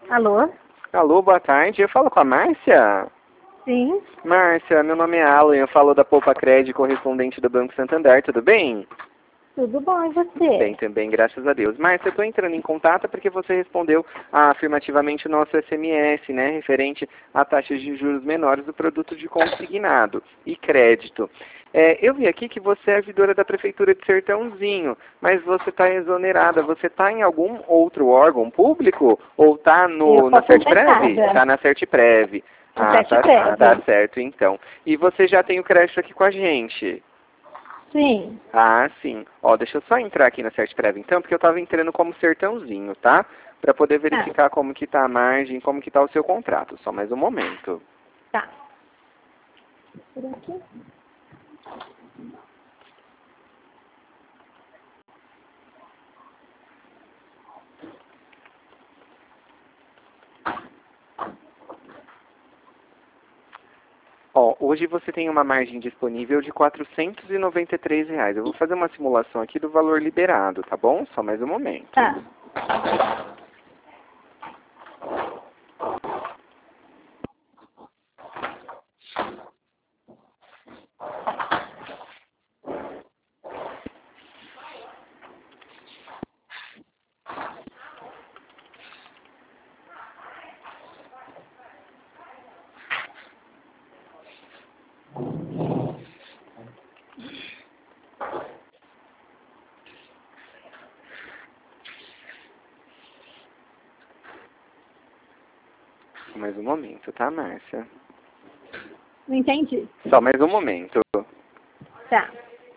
Alô? Alô, boa tarde. Eu falo com a Márcia? Sim. Márcia, meu nome é Alan, eu falo da Poupa Crédito, correspondente do Banco Santander, tudo bem? Tudo bom, e você? Bem também, graças a Deus. Márcia, eu estou entrando em contato porque você respondeu afirmativamente o nosso SMS, né, referente a taxas de juros menores do produto de consignado e crédito. Eu vi aqui que você é servidora da Prefeitura de Sertãozinho, mas você está exonerada. Você está em algum outro órgão público ou está Eu na sou Certprev? contratada. Está na Certprev. No Ah, Certprev. tá certo então. E você já tem o crédito aqui com a gente? Sim. Ah, sim. Ó, deixa eu só entrar aqui na Certprev então, porque eu estava entrando como Sertãozinho, tá? Para poder Ah, verificar como que tá a margem, como que tá o seu contrato. Só mais um momento. tá. Por aqui? Ó, hoje você tem uma margem disponível de R$ 493. Eu vou fazer uma simulação aqui do valor liberado, tá bom? Só mais um momento. Tá. Só mais um momento, tá, Márcia? Não entendi. Só mais um momento. Tá.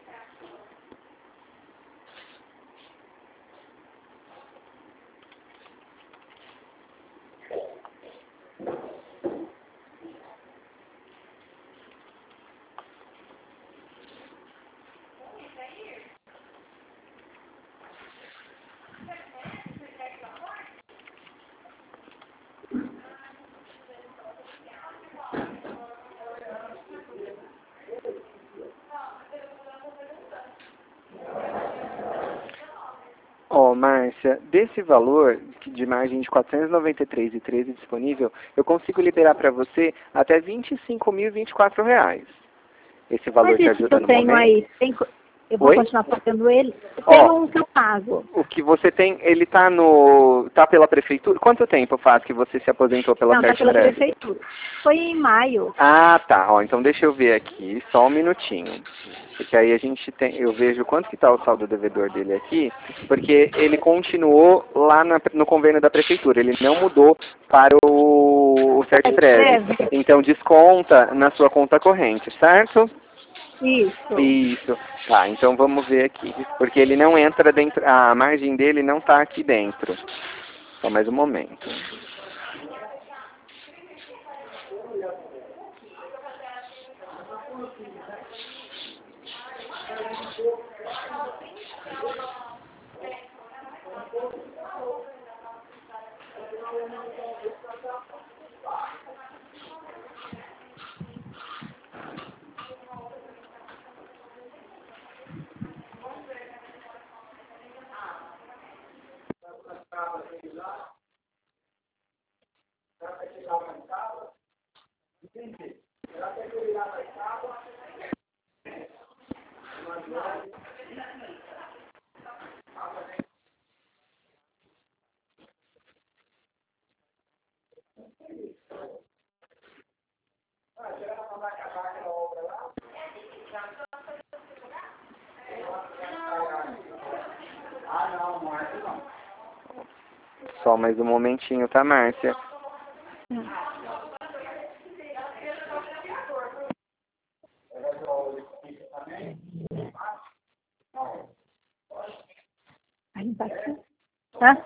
Ó, Márcia, desse valor de margem de R$ 493,13 disponível, eu consigo liberar para você até R$ 25.024. Esse Mas valor te isso que ajuda eu no tenho momento? aí, eu vou Oi? continuar pagando ele? Tem Ó, um que eu pago. o que você tem, ele tá pela prefeitura? Quanto tempo faz que você se aposentou pela Não, tá pela Certprev? prefeitura. Foi em maio. Ah, tá. Ó, então deixa eu ver aqui, só um minutinho. Porque aí eu vejo quanto que está o saldo devedor dele aqui, porque ele continuou lá no convênio da prefeitura, ele não mudou para o Certprev. Certprev? Então desconta na sua conta corrente, certo? Isso. Isso. Tá, então vamos ver aqui. Porque ele não entra dentro, a margem dele não está aqui dentro. Só mais um momento. Só mais um momentinho, tá, Márcia? Aí tá aqui. Tá?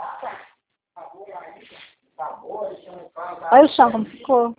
Olha o chão como ficou.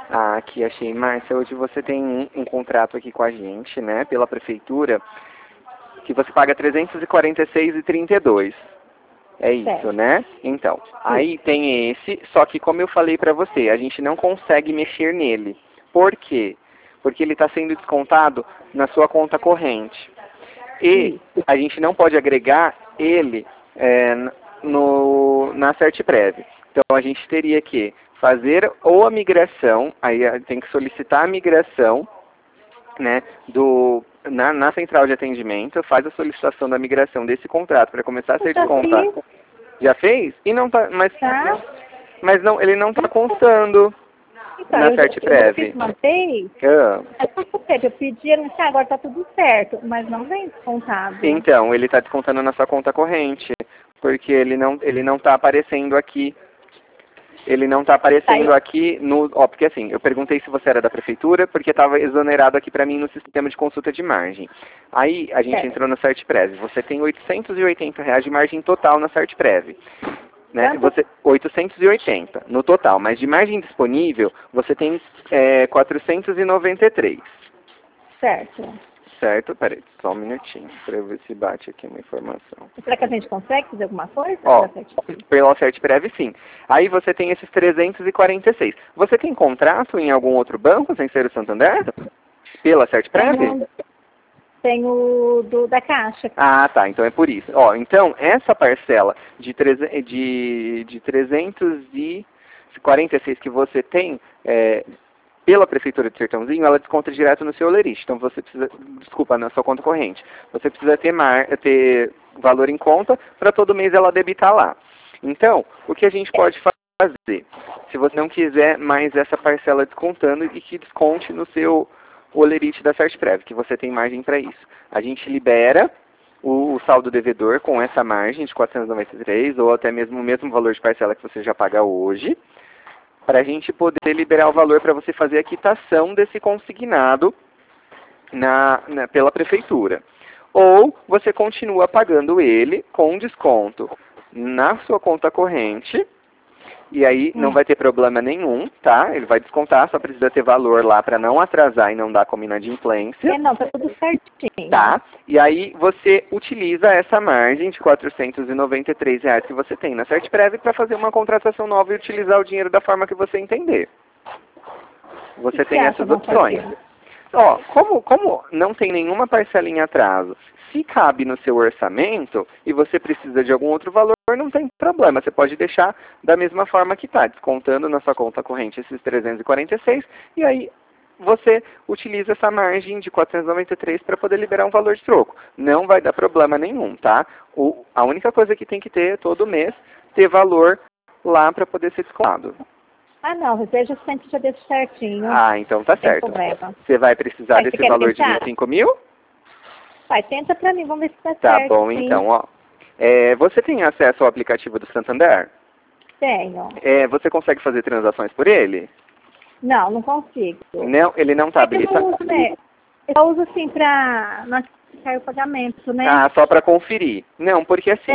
Ah, aqui achei. Márcia, hoje você tem um contrato aqui com a gente, né, pela prefeitura, que você paga R$ 346,32. É isso, Certo. né? Então, aí tem esse, só que como eu falei para você, a gente não consegue mexer nele. Por quê? Porque ele está sendo descontado na sua conta corrente. E a gente não pode agregar ele na CertPrev. Então a gente teria que fazer ou a migração, aí tem que solicitar a migração, né, na central de atendimento, faz a solicitação da migração desse contrato para começar a ser descontado. Já fez? E não tá, mas não, ele não está constando Então, na eu CertPrev. fiz uma vez, eu pedi, ele disse, agora está tudo certo, mas não vem descontado. Então, ele está descontando na sua conta corrente, porque ele não está aparecendo aqui. Ele não está aparecendo aqui no... Ó, porque assim, eu perguntei se você era da prefeitura, porque estava exonerado aqui para mim no sistema de consulta de margem. Aí a gente entrou no CertPrev. Você tem R$ 880 de margem total na CertPrev. Né? Você, 880 no total, mas de margem disponível você tem 493. Certo. Certo? Peraí, só um minutinho, para eu ver se bate aqui uma informação. Será que a gente consegue fazer alguma coisa? Ó, pela CertPrev, sim. Aí você tem esses 346. Você tem contrato em algum outro banco, sem ser o Santander? Pela CertPrev? Tenho da Caixa. Ah, tá. Então é por isso. Ó, então, essa parcela de 346 que você tem pela Prefeitura de Sertãozinho, ela desconta direto no seu lerite. Então você precisa, desculpa, na sua conta corrente. Você precisa ter valor em conta para todo mês ela debitar lá. Então, o que a gente pode fazer? Se você não quiser mais essa parcela descontando e que desconte no seu olerite da CertPrev, que você tem margem para isso. A gente libera o saldo devedor com essa margem de 493 ou até mesmo o mesmo valor de parcela que você já paga hoje, para a gente poder liberar o valor para você fazer a quitação desse consignado pela prefeitura. Ou você continua pagando ele com desconto na sua conta corrente, e aí não vai ter problema nenhum, tá? Ele vai descontar, só precisa ter valor lá para não atrasar e não dar como inadimplência. Não, tá tudo certinho. Tá? E aí você utiliza essa margem de R$ 493 que você tem na CertPrev para fazer uma contratação nova e utilizar o dinheiro da forma que você entender. Você tem essas opções. Ó, como não tem nenhuma parcela em atraso, se cabe no seu orçamento e você precisa de algum outro valor, não tem problema. Você pode deixar da mesma forma que está, descontando na sua conta corrente esses 346, e aí você utiliza essa margem de 493 para poder liberar um valor de troco. Não vai dar problema nenhum, tá? A única coisa que tem que ter todo mês, ter valor lá para poder ser descontado. Ah, não, você já sempre já deixa certinho. Ah, então tá certo. Você vai precisar desse valor de 25 mil? Vai, tenta pra mim, vamos ver se tá certo. Tá bom, então, ó. Você tem acesso ao aplicativo do Santander? Tenho. Você consegue fazer transações por ele? Não, não consigo. Não, ele não está habilitado? Eu uso, né? Eu uso assim pra notificar o pagamento, né? Ah, só para conferir. Não, porque assim,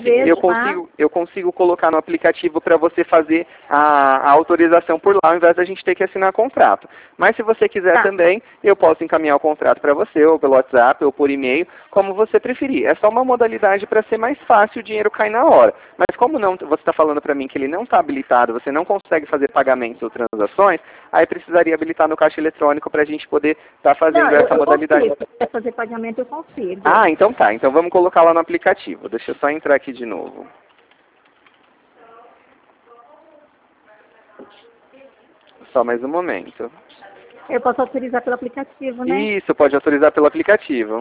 eu consigo colocar no aplicativo para você fazer a autorização por lá, ao invés da gente ter que assinar contrato. Mas se você quiser também, eu posso encaminhar o contrato para você, ou pelo WhatsApp, ou por e-mail, como você preferir. É só uma modalidade para ser mais fácil, o dinheiro cai na hora. Mas como não, você está falando para mim que ele não está habilitado, você não consegue fazer pagamentos ou transações, aí precisaria habilitar no caixa eletrônico para a gente poder estar fazendo essa modalidade. Se quiser fazer pagamento, eu consigo. Ah, então tá. Então vamos colocar lá no aplicativo. Deixa eu só entrar aqui de novo. Só mais um momento. Eu posso autorizar pelo aplicativo, né? Isso, pode autorizar pelo aplicativo.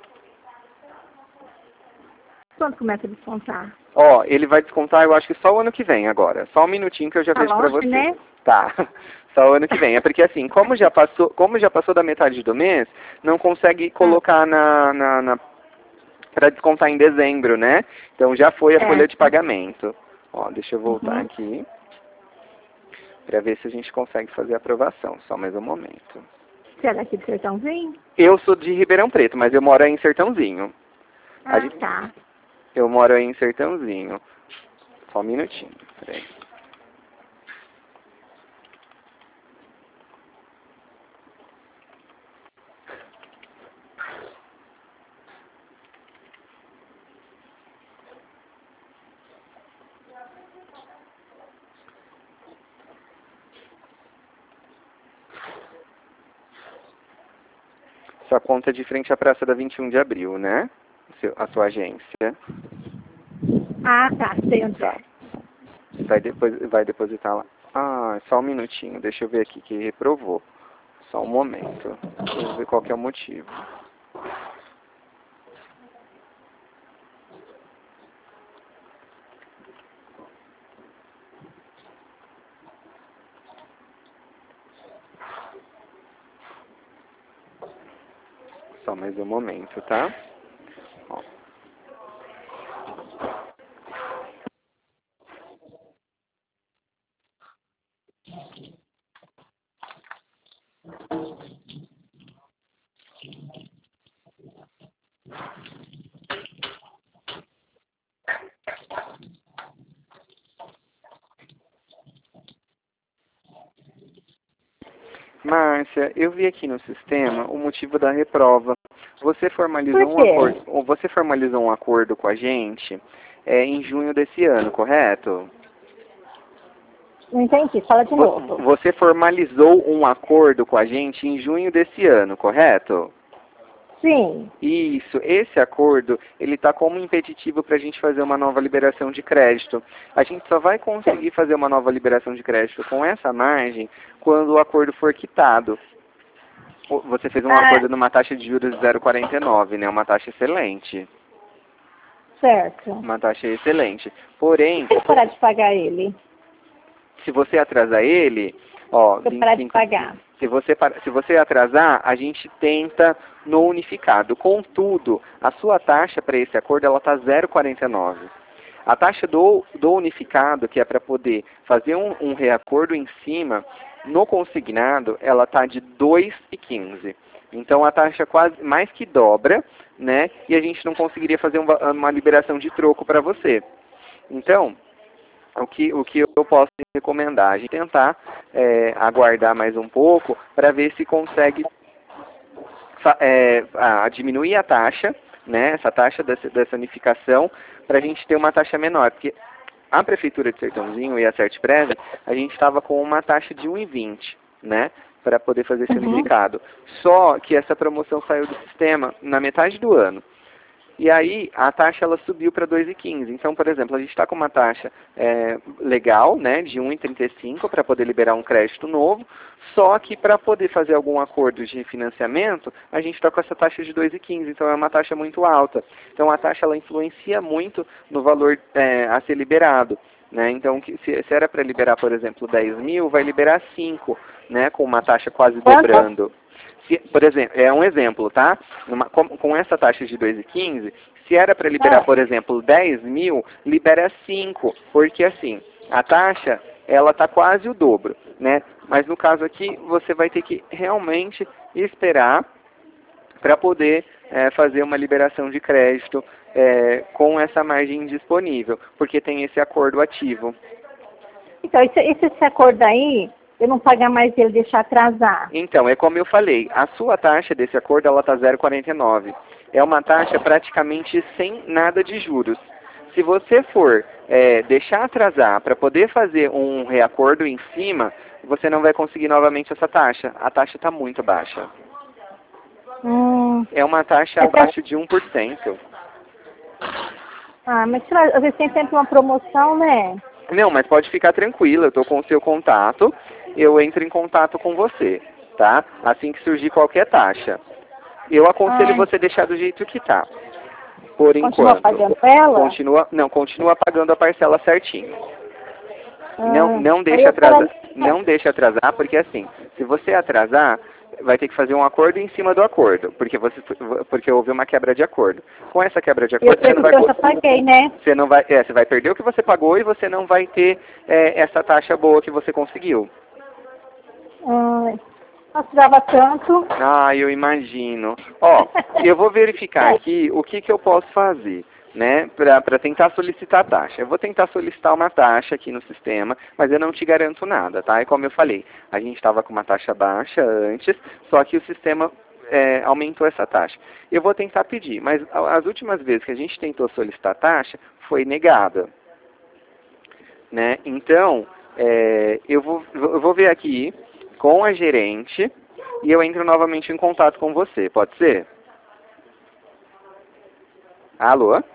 Quando começa a descontar? Ó, ele vai descontar, eu acho que só o ano que vem agora. Só um minutinho que eu já vejo pra você. Né? Tá. Só o ano que vem. É porque assim, como já passou da metade do mês, não consegue colocar para descontar em dezembro, né? Então já foi a folha de pagamento. Ó, deixa eu voltar aqui para ver se a gente consegue fazer a aprovação. Só mais um momento. Você é daqui de Sertãozinho? Eu sou de Ribeirão Preto, mas eu moro aí em Sertãozinho. Tá. Eu moro aí em Sertãozinho. Só um minutinho. Peraí. Sua conta de frente à Praça da 21 de Abril, né? A sua agência. Ah, tá, sei onde Tá. é. Vai depositar lá. Ah, só um minutinho, deixa eu ver aqui que reprovou. Só um momento. Deixa eu ver qual que é o motivo. Só mais um momento, tá? Ó. Márcia, eu vi aqui no sistema o motivo da reprova. Você formalizou Por quê? você formalizou um acordo com a gente em junho desse ano, correto? Não entendi, fala de novo. Você formalizou um acordo com a gente em junho desse ano, correto? Sim. Isso, esse acordo, ele está como impeditivo para a gente fazer uma nova liberação de crédito. A gente só vai conseguir fazer uma nova liberação de crédito com essa margem quando o acordo for quitado. Você fez um acordo numa taxa de juros de 0,49, né? Uma taxa excelente. Certo. Uma taxa excelente. Porém, Se eu parar de pagar ele, se você atrasar ele, ó, se eu parar de pagar. Se você atrasar, a gente tenta no unificado. Contudo, a sua taxa para esse acordo ela está 0,49. A taxa do unificado, que é para poder fazer um reacordo em cima, no consignado, ela está de 2,15. Então a taxa quase mais que dobra, né? E a gente não conseguiria fazer uma liberação de troco para você. Então, o que eu posso recomendar? A gente tentar aguardar mais um pouco para ver se consegue diminuir a taxa, né, essa taxa dessa unificação, para a gente ter uma taxa menor. Porque a Prefeitura de Sertãozinho e a Certpresa, a gente estava com uma taxa de 1,20, né, para poder fazer esse unificado. Só que essa promoção saiu do sistema na metade do ano. E aí a taxa ela subiu para 2,15. Então, por exemplo, a gente está com uma taxa legal, né, de 1,35 para poder liberar um crédito novo, só que para poder fazer algum acordo de refinanciamento, a gente está com essa taxa de 2,15, então é uma taxa muito alta. Então a taxa ela influencia muito no valor a ser liberado. Né? Então, se era para liberar, por exemplo, 10 mil, vai liberar 5, né, com uma taxa quase dobrando. Por exemplo, é um exemplo, tá? Com essa taxa de 2,15, se era para liberar, por exemplo, 10 mil, libera 5, porque assim, a taxa, ela está quase o dobro, né? Mas no caso aqui, você vai ter que realmente esperar para poder fazer uma liberação de crédito com essa margem disponível, porque tem esse acordo ativo. Então, esse acordo aí, eu não pagar mais ele, deixar atrasar. Então, é como eu falei, a sua taxa desse acordo ela está 0,49. É uma taxa praticamente sem nada de juros. Se você for deixar atrasar para poder fazer um reacordo em cima, você não vai conseguir novamente essa taxa. A taxa está muito baixa. É uma taxa abaixo de 1%. Ah, mas às vezes tem sempre uma promoção, né? Não, mas pode ficar tranquila, eu estou com o seu contato, eu entro em contato com você, tá? Assim que surgir qualquer taxa. Eu aconselho você deixar do jeito que tá. Por enquanto. Continua pagando ela? Continua pagando a parcela certinho. Não deixa atrasar. Não deixa atrasar, porque assim, se você atrasar, vai ter que fazer um acordo em cima do acordo, porque houve uma quebra de acordo. Com essa quebra de acordo, você não vai paguei, né? Você vai perder o que você pagou e você não vai ter essa taxa boa que você conseguiu. Nossa, dava tanto. Ah, eu imagino. Ó, eu vou verificar aqui o que eu posso fazer, né, para tentar solicitar a taxa. Eu vou tentar solicitar uma taxa aqui no sistema, mas eu não te garanto nada, tá? É como eu falei, a gente estava com uma taxa baixa antes, só que o sistema aumentou essa taxa. Eu vou tentar pedir, mas as últimas vezes que a gente tentou solicitar a taxa, foi negada. Né? Então, eu vou ver aqui com a gerente, e eu entro novamente em contato com você. Pode ser? Alô?